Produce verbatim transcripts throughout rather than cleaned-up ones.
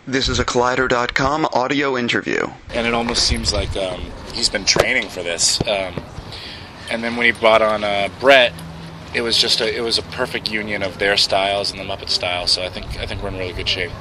This is a Collider dot com audio interview. And it almost seems like um, he's been training for this. Um, and then when he brought on uh, Brett, it was just a it was a perfect union of their styles and the Muppet style. So I think I think we're in really good shape.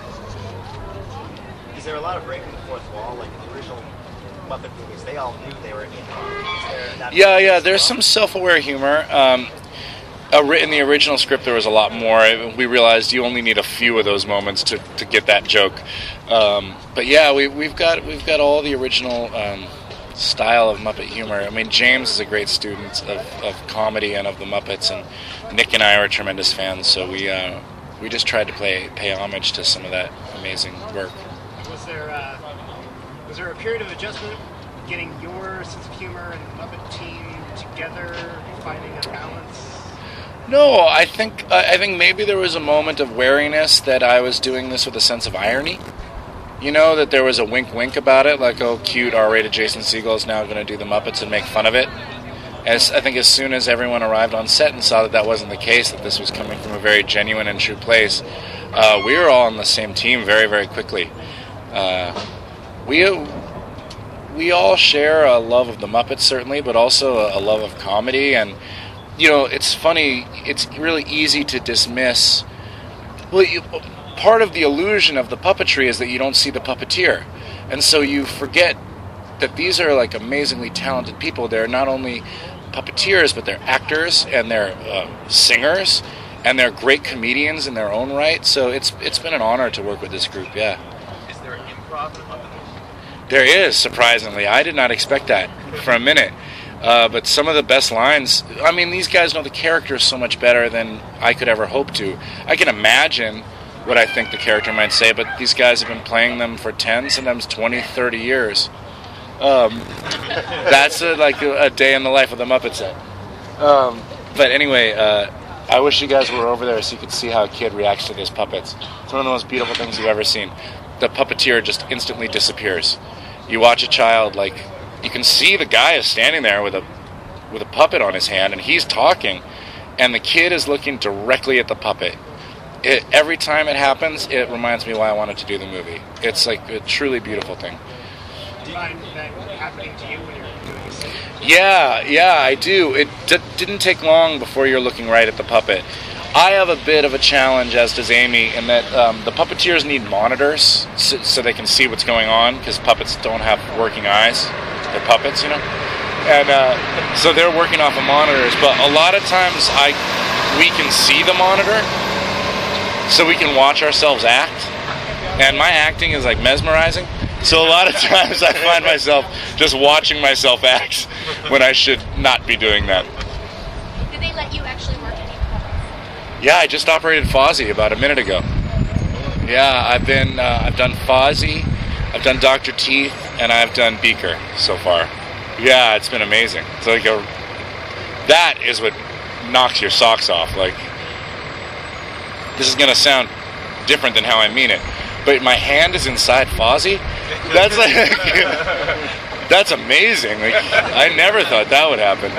Is there a lot of breaking the fourth wall, like the original Muppet movies? They all knew they were in on. Yeah, yeah. There's some self-aware humor. Um, in the original script, there was a lot more. We realized you only need a few of those moments to, to get that joke. Um, but yeah, we, we've got we've got all the original um, style of Muppet humor. I mean, James is a great student of, of comedy and of the Muppets, and Nick and I are tremendous fans. So we uh, we just tried to play pay homage to some of that amazing work. Was there uh, was there a period of adjustment, getting your sense of humor and the Muppet team together, finding a balance? No, I think I think maybe there was a moment of wariness that I was doing this with a sense of irony. You know, that there was a wink-wink about it, like, oh, cute, R-rated Jason Segel is now going to do the Muppets and make fun of it. As I think as soon as everyone arrived on set and saw that that wasn't the case, that this was coming from a very genuine and true place, uh, we were all on the same team very, very quickly. Uh, we we all share a love of the Muppets, certainly, but also a, a love of comedy. And, you know, it's funny, it's really easy to dismiss. Well, you, part of the illusion of the puppetry is that you don't see the puppeteer. And so you forget that these are, like, amazingly talented people. They're not only puppeteers, but they're actors, and they're uh, singers, and they're great comedians in their own right. So it's it's been an honor to work with this group, yeah. Is there improv in Muppet? There is, surprisingly. I did not expect that for a minute. Uh, but some of the best lines, I mean, these guys know the characters so much better than I could ever hope to. I can imagine what I think the character might say, but these guys have been playing them for ten, sometimes twenty, thirty years. Um, that's a, like a, a day in the life of the Muppet set. Um, but anyway, uh, I wish you guys were over there so you could see how a kid reacts to those puppets. It's one of the most beautiful things you've ever seen. The puppeteer just instantly disappears. You watch a child, like, you can see the guy is standing there with a with a puppet on his hand, and he's talking, and the kid is looking directly at the puppet. It, every time it happens, it reminds me why I wanted to do the movie. It's like a truly beautiful thing. Do you find that happening to you when you're doing this? Yeah, yeah, I do. It d- didn't take long before you're looking right at the puppet. I have a bit of a challenge, as does Amy, in that um, the puppeteers need monitors so, so they can see what's going on, because puppets don't have working eyes. They're puppets, you know? And uh, so they're working off of monitors, but a lot of times I we can see the monitor, so we can watch ourselves act. And my acting is like mesmerizing, so a lot of times I find myself just watching myself act when I should not be doing that. Did they let you actually work any puppets? Yeah, I just operated Fozzie about a minute ago. Yeah, I've been uh, I've done Fozzie, I've done Doctor Teeth, and I've done Beaker so far. Yeah, it's been amazing. It's like a that is what knocks your socks off. Like, this is gonna sound different than how I mean it, but my hand is inside Fozzie. That's like that's amazing. Like, I never thought that would happen.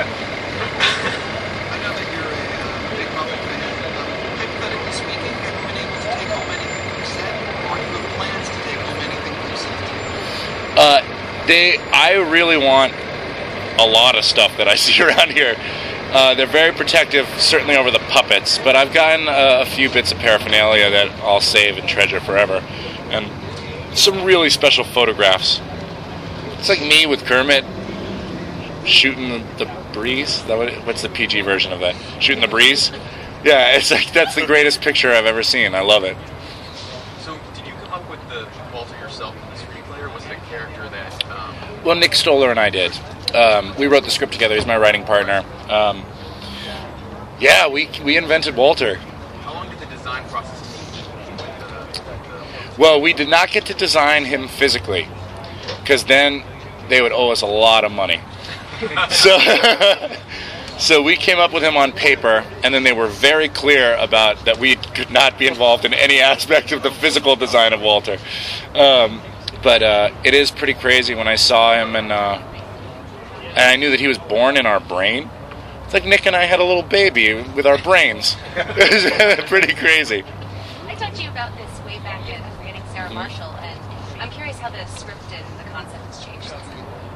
Uh, they, I really want a lot of stuff that I see around here. Uh, they're very protective, certainly over the puppets, but I've gotten uh, a few bits of paraphernalia that I'll save and treasure forever, and some really special photographs. It's like me with Kermit shooting the, the breeze. Is that what it, what's the P G version of that? Shooting the breeze? Yeah, it's like that's the greatest picture I've ever seen. I love it. So, did you come up with the Walter yourself in the screenplay, or was it a character that... Um... Well, Nick Stoller and I did. Um, we wrote the script together. He's my writing partner. Um, yeah, we we invented Walter. How long did the design process take? Well, we did not get to design him physically, because then they would owe us a lot of money. so, so we came up with him on paper, and then they were very clear about that we could not be involved in any aspect of the physical design of Walter. Um, but uh, it is pretty crazy when I saw him, and uh, and I knew that he was born in our brain. It's like Nick and I had a little baby with our brains. It was pretty crazy. I talked to you about this way back at Atlantic Star Sarah Marshall, and I'm curious how the script and the concept has changed since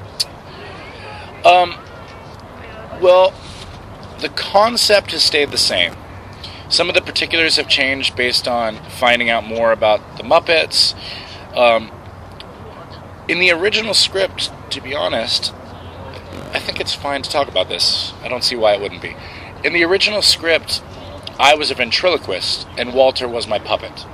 then. Um, well, the concept has stayed the same. Some of the particulars have changed based on finding out more about the Muppets. Um, in the original script, to be honest, I think it's fine to talk about this. I don't see why it wouldn't be. In the original script, I was a ventriloquist, and Walter was my puppet.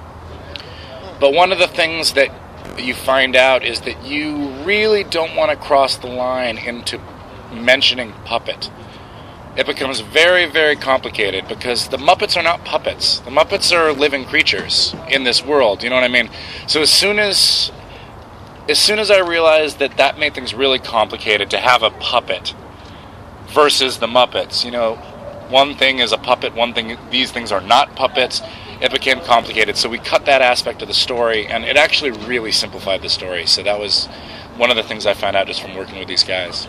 But one of the things that you find out is that you really don't want to cross the line into mentioning puppet. It becomes very, very complicated because the Muppets are not puppets. The Muppets are living creatures in this world, you know what I mean? So as soon as as soon as I realized that that made things really complicated to have a puppet versus the Muppets, you know, one thing is a puppet, one thing, these things are not puppets, it became complicated. So we cut that aspect of the story, and it actually really simplified the story. So that was one of the things I found out just from working with these guys.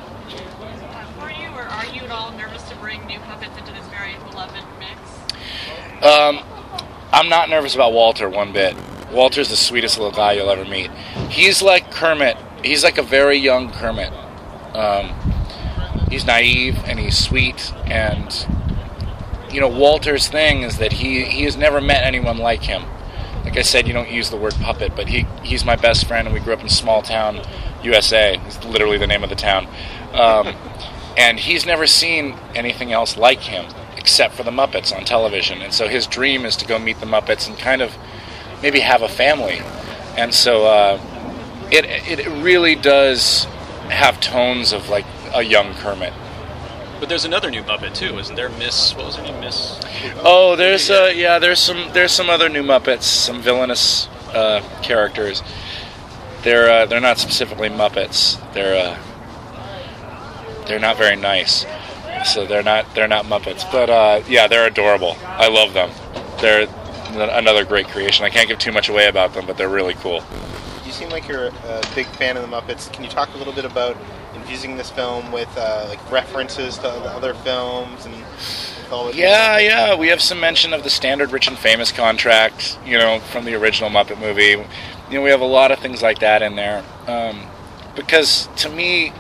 Were you or are you at all nervous to bring new puppets into this very beloved mix? Um, I'm not nervous about Walter one bit. Walter's the sweetest little guy you'll ever meet. He's like Kermit. He's like a very young Kermit. Um, he's naive and he's sweet, and you know, Walter's thing is that he, he has never met anyone like him. Like I said, you don't use the word puppet, but he he's my best friend, and we grew up in small town U S A. It's literally the name of the town. Um, and he's never seen anything else like him except for the Muppets on television. And so his dream is to go meet the Muppets and kind of maybe have a family. And so uh, it it really does have tones of like a young Kermit. But there's another new Muppet too, isn't there? Miss, what was her name? Miss. Oh, there's uh, yeah, there's some there's some other new Muppets, some villainous uh, characters. They're uh, they're not specifically Muppets. They're uh, they're not very nice, so they're not they're not Muppets. But uh, yeah, they're adorable. I love them. They're another great creation. I can't give too much away about them, but they're really cool. You seem like you're a big fan of the Muppets. Can you talk a little bit about infusing this film with uh, like references to other films and all that? Yeah, yeah. We have some mention of the standard Rich and Famous contract, you know, from the original Muppet movie. You know, we have a lot of things like that in there. Um, because to me,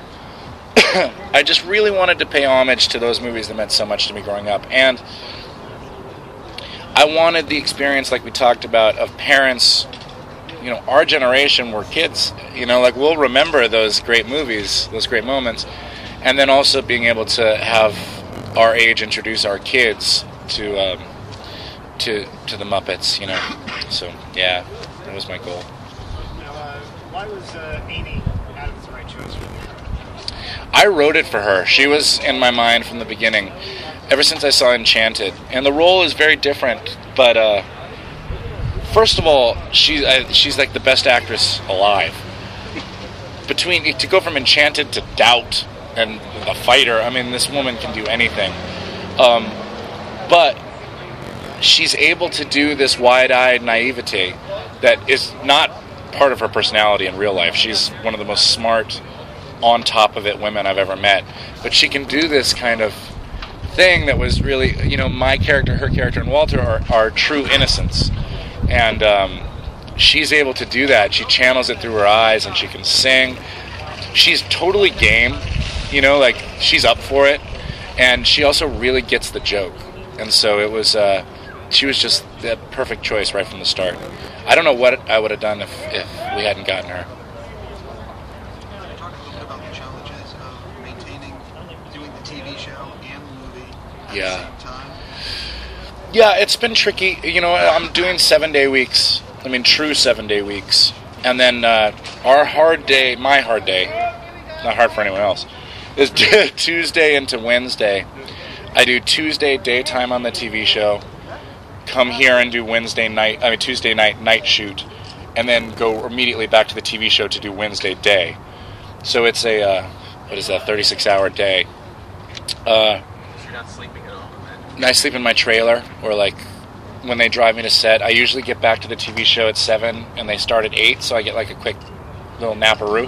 I just really wanted to pay homage to those movies that meant so much to me growing up. And I wanted the experience, like we talked about, of parents. You know, our generation were kids, you know, like we'll remember those great movies, those great moments, and then also being able to have our age introduce our kids to um, to to the Muppets, you know. So yeah, that was my goal. Now, uh, why was uh, Amy Adams the right choice for you? I wrote it for her. She was in my mind from the beginning, ever since I saw Enchanted, and the role is very different, but. Uh, First of all, she, uh, she's like the best actress alive. Between to go from Enchanted to Doubt and a fighter, I mean, this woman can do anything. Um, but she's able to do this wide-eyed naivete that is not part of her personality in real life. She's one of the most smart, on top of it women I've ever met. But she can do this kind of thing that was really, you know, my character, her character, and Walter are, are true innocence. And um, she's able to do that. She channels it through her eyes, and she can sing. She's totally game, you know, like she's up for it. And she also really gets the joke. And so it was, uh, she was just the perfect choice right from the start. I don't know what I would have done if, if we hadn't gotten her. Can you talk a little bit about the challenges of maintaining, doing the T V show and the movie at Yeah. the same time? Yeah, it's been tricky. You know, I'm doing seven-day weeks. I mean, true seven-day weeks. And then uh, our hard day, my hard day, not hard for anyone else, is Tuesday into Wednesday. I do Tuesday daytime on the T V show, come here and do Wednesday night, I mean Tuesday night night shoot, and then go immediately back to the T V show to do Wednesday day. So it's a, uh, what is that, thirty-six hour day. Uh, So you're not sleeping at all? I sleep in my trailer, or like when they drive me to set. I usually get back to the T V show at seven, and they start at eight, so I get like a quick little naparoo.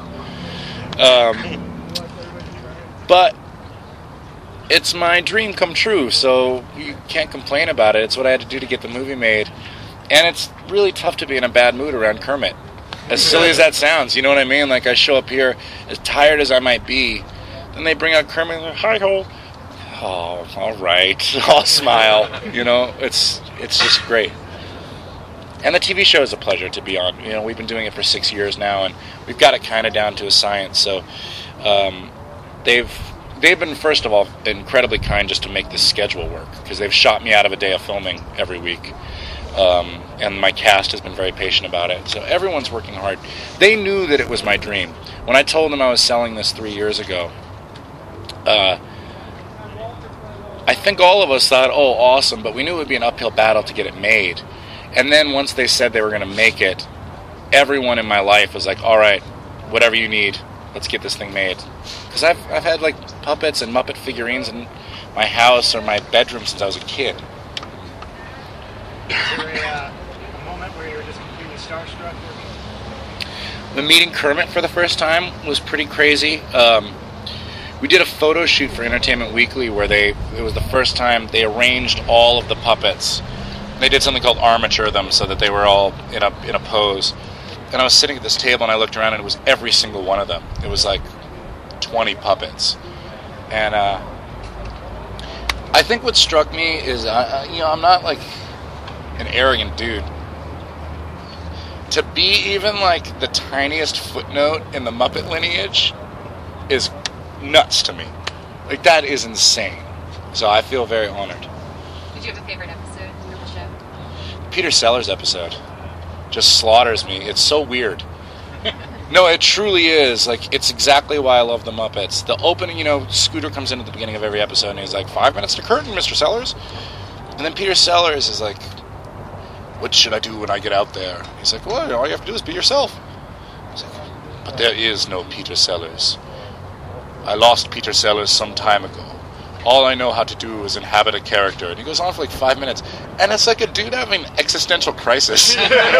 Um, but it's my dream come true, so you can't complain about it. It's what I had to do to get the movie made, And it's really tough to be in a bad mood around Kermit. As silly as that sounds, you know what I mean? Like, I show up here, as tired as I might be, then they bring out Kermit and they're, hi-ho. Oh, all right. I'll smile. You know, it's it's just great. And the T V show is a pleasure to be on. You know, we've been doing it for six years now, and we've got it kind of down to a science. So um, they've they've been, first of all, incredibly kind just to make this schedule work, because they've shot me out of a day of filming every week. Um, and my cast has been very patient about it. So everyone's working hard. They knew that it was my dream. When I told them I was selling this three years ago, uh, I think all of us thought, oh, awesome, but we knew it would be an uphill battle to get it made. And then once they said they were going to make it, everyone in my life was like, all right, whatever you need, let's get this thing made. Because I've, I've had like puppets and Muppet figurines in my house or my bedroom since I was a kid. Is there a, uh, a moment where you were just completely starstruck? The meeting Kermit for the first time was pretty crazy. Um, we did a photo shoot for Entertainment Weekly where they it was the first time they arranged all of the puppets. They did something called armature them so that they were all in a in a pose. And I was sitting at this table and I looked around and it was every single one of them. It was like twenty puppets. And uh, I think what struck me is, uh, you know, I'm not like an arrogant dude. To be even like the tiniest footnote in the Muppet lineage is nuts to me. Like, that is insane. So I feel very honored. Did you have a favorite episode of the show? Peter Sellers episode just slaughters me. It's so weird. No, it truly is. Like, it's exactly why I love the Muppets. The opening, you know, Scooter comes in at the beginning of every episode and he's like, five minutes to curtain, Mister Sellers. And then Peter Sellers is like, what should I do when I get out there? He's like, well, all you have to do is be yourself. He's like, but there is no Peter Sellers. I lost Peter Sellers some time ago. All I know how to do is inhabit a character. And he goes on for like five minutes. And it's like a dude having existential crisis.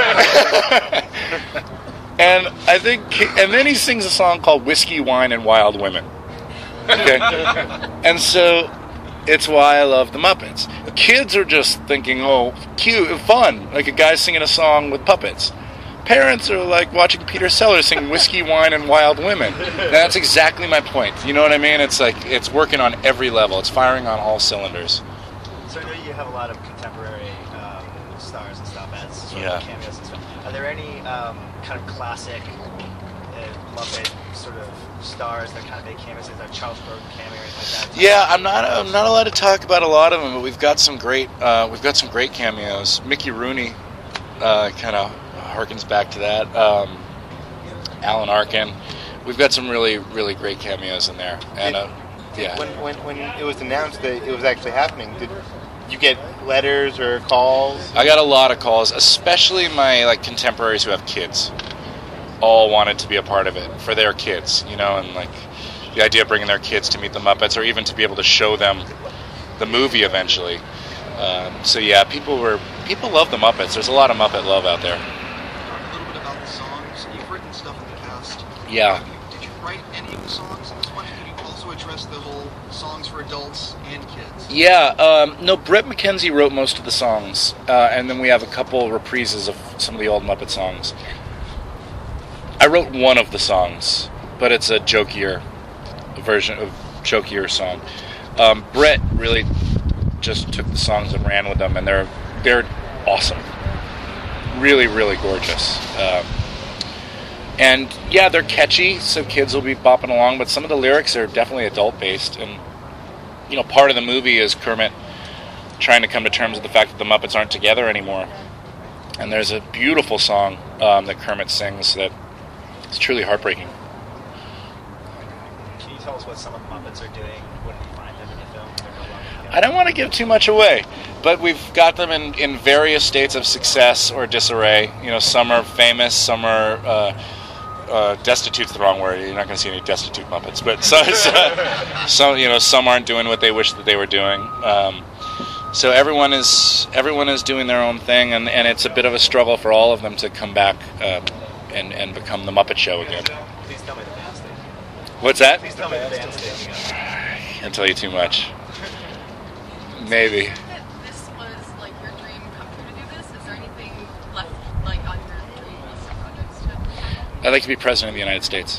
And I think, and then he sings a song called Whiskey, Wine, and Wild Women. Okay? And so it's why I love the Muppets. Kids are just thinking, oh, cute, fun. Like a guy singing a song with puppets. Parents are like watching Peter Sellers sing Whiskey, Wine, and Wild Women. And that's exactly my point. You know what I mean? It's like, it's working on every level. It's firing on all cylinders. So I know you have a lot of contemporary um, stars and stuff as sort Yeah. of cameos and stuff. Are there any um, kind of classic uh, Muppet sort of stars that kind of make cameos? Is that Charles Burton cameo or anything like that? Yeah, I'm not I'm not allowed to talk about a lot of them, but we've got some great uh, we've got some great cameos. Mickey Rooney uh, kind of harkens back to that. Um, Alan Arkin. We've got some really really great cameos in there, and uh, yeah. When, when when it was announced that it was actually happening, did you get letters or calls? I got a lot of calls, especially my like contemporaries who have kids. All wanted to be a part of it for their kids, you know, and like the idea of bringing their kids to meet the Muppets, or even to be able to show them the movie eventually. Um, so yeah, people were people love the Muppets. There's a lot of Muppet love out there. A little bit about the songs. You've written stuff in the past. Yeah. Did you write any of the songs in this one? Did you also address the whole songs for adults and kids? Yeah, um, no, Brett McKenzie wrote most of the songs, uh, and then we have a couple reprises of some of the old Muppet songs. I wrote one of the songs, but it's a jokier version of jokier song. Um, Brett really just took the songs and ran with them, and they're they're awesome, really really gorgeous. Um, and yeah, they're catchy, so kids will be bopping along. But some of the lyrics are definitely adult based, and you know, part of the movie is Kermit trying to come to terms with the fact that the Muppets aren't together anymore. And there's a beautiful song um, that Kermit sings that is truly heartbreaking. Can you tell us what some of the Muppets are doing when you find them in the film? They're no longer together. I don't want to give too much away, but we've got them in, in various states of success or disarray. You know, some are famous, some are uh, uh, destitute's the wrong word. You're not going to see any destitute Muppets, but so, so, some you know some aren't doing what they wish that they were doing. Um, so everyone is everyone is doing their own thing, and, and it's a bit of a struggle for all of them to come back um, and and become the Muppet Show again. Please tell me the band station. What's that? Please tell me the band station. I can't tell you too much. Maybe. This was like your dream come true to do this. Is there anything I'd like to be president of the United States.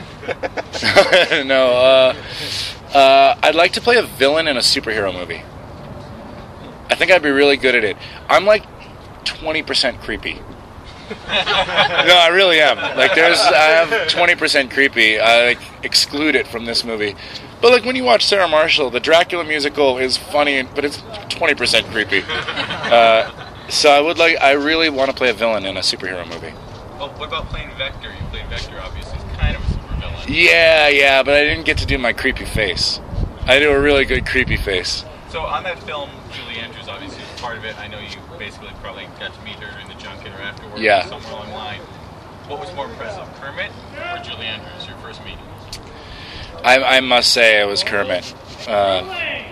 no, uh, uh, I'd like to play a villain in a superhero movie. I think I'd be really good at it. I'm like twenty percent creepy. No, I really am. Like, there's, I have twenty percent creepy. I like exclude it from this movie. But like when you watch Sarah Marshall, the Dracula musical is funny, but it's twenty percent creepy. Uh, so I would like, I really want to play a villain in a superhero movie. Well, what about playing Vector? You played Vector, obviously. It's kind of a supervillain. Yeah, yeah, but I didn't get to do my creepy face. I do a really good creepy face. So on that film, Julie Andrews obviously was part of it. I know you basically probably got to meet her in the junket or afterwards, yeah. or somewhere along the line. What was more impressive, Kermit or Julie Andrews, your first meeting? I, I must say it was Kermit. Uh,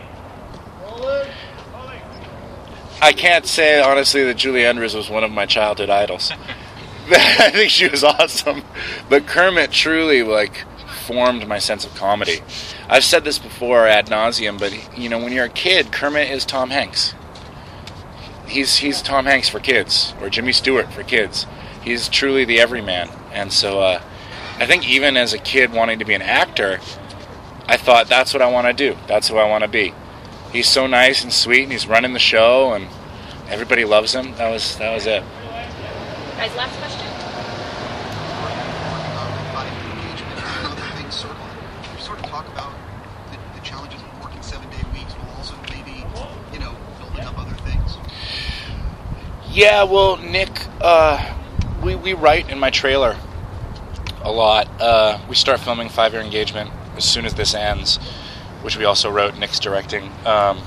I can't say honestly that Julie Andrews was one of my childhood idols. I think she was awesome, but Kermit truly like formed my sense of comedy. I've said this before ad nauseum, but you know, when you're a kid, Kermit is Tom Hanks. He's he's Tom Hanks for kids, or Jimmy Stewart for kids. He's truly the everyman, and so uh, I think even as a kid wanting to be an actor, I thought that's what I want to do. That's who I want to be. He's so nice and sweet, and he's running the show, and everybody loves him. That was that was it. Guys, last question. Sort of talk about the, the challenges of working seven-day weeks while also maybe, you know, building up other things. Yeah, well, Nick, uh, we we write in my trailer a lot. Uh, we start filming Five Year Engagement as soon as this ends, which we also wrote. Nick's directing. Um,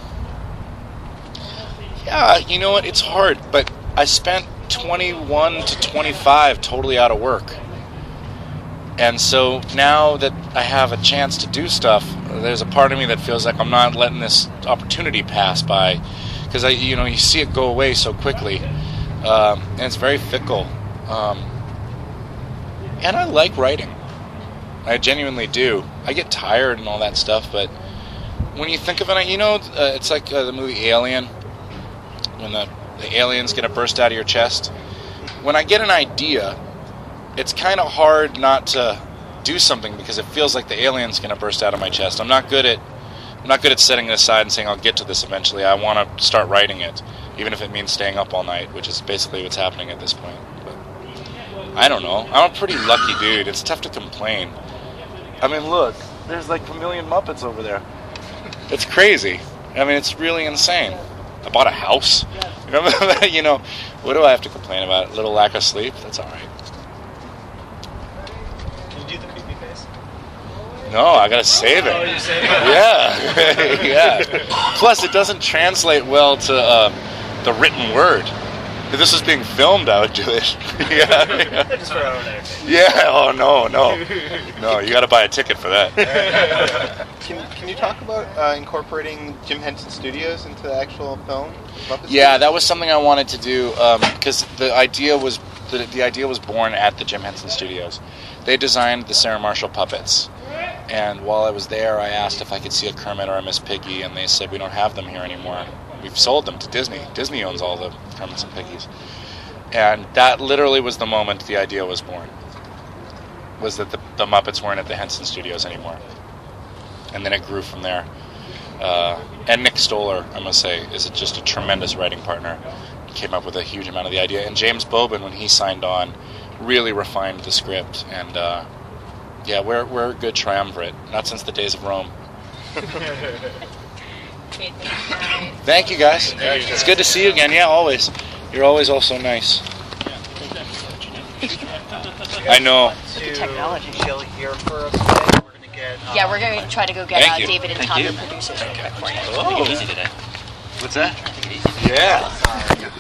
yeah, you know what? It's hard, but I spent twenty-one to twenty-five totally out of work. And so now that I have a chance to do stuff, there's a part of me that feels like I'm not letting this opportunity pass by, because I, you know, you see it go away so quickly, um, and it's very fickle. Um, and I like writing. I genuinely do. I get tired and all that stuff, but when you think of it, you know, uh, it's like uh, the movie Alien, when the, the alien's going to burst out of your chest. When I get an idea, it's kind of hard not to do something because it feels like the alien's going to burst out of my chest. I'm not good at I'm not good at setting it aside and saying I'll get to this eventually. I want to start writing it, even if it means staying up all night, which is basically what's happening at this point. But I don't know. I'm a pretty lucky dude. It's tough to complain. I mean, look, there's like a million Muppets over there. It's crazy. I mean, it's really insane. I bought a house. You know, what do I have to complain about? A little lack of sleep? That's all right. Do the creepy face? No, I gotta save it. Oh, you save it? Yeah, yeah. Plus, it doesn't translate well to uh, the written word. If this was being filmed, I would do it. yeah, yeah. Just for our own entertainment. Yeah. Oh no, no, no. You gotta buy a ticket for that. Can Can you talk about uh, incorporating Jim Henson Studios into the actual film? Yeah, that was something I wanted to do because um, the idea was the, the idea was born at the Jim Henson Studios. They designed the Sarah Marshall puppets, and while I was there, I asked if I could see a Kermit or a Miss Piggy, and they said we don't have them here anymore. We've sold them to Disney. Disney owns all the Kermits and Piggies, and that literally was the moment the idea was born. Was that the, the Muppets weren't at the Henson Studios anymore, and then it grew from there. Uh, and Nick Stoller, I must say, is just a tremendous writing partner. He came up with a huge amount of the idea. And James Bobin, when he signed on, really refined the script. And, uh, yeah, we're we're a good triumvirate. Not since the days of Rome. Thank you, guys. It's good to see you again. Yeah, always. You're always also nice. I know. To technology. Chill here for us today. We're gonna get. Uh, Yeah, we're going to try to go get uh, you. David and Thank Todd, you. the producers, real quick for you. Oh. Easy today. What's that? Yeah.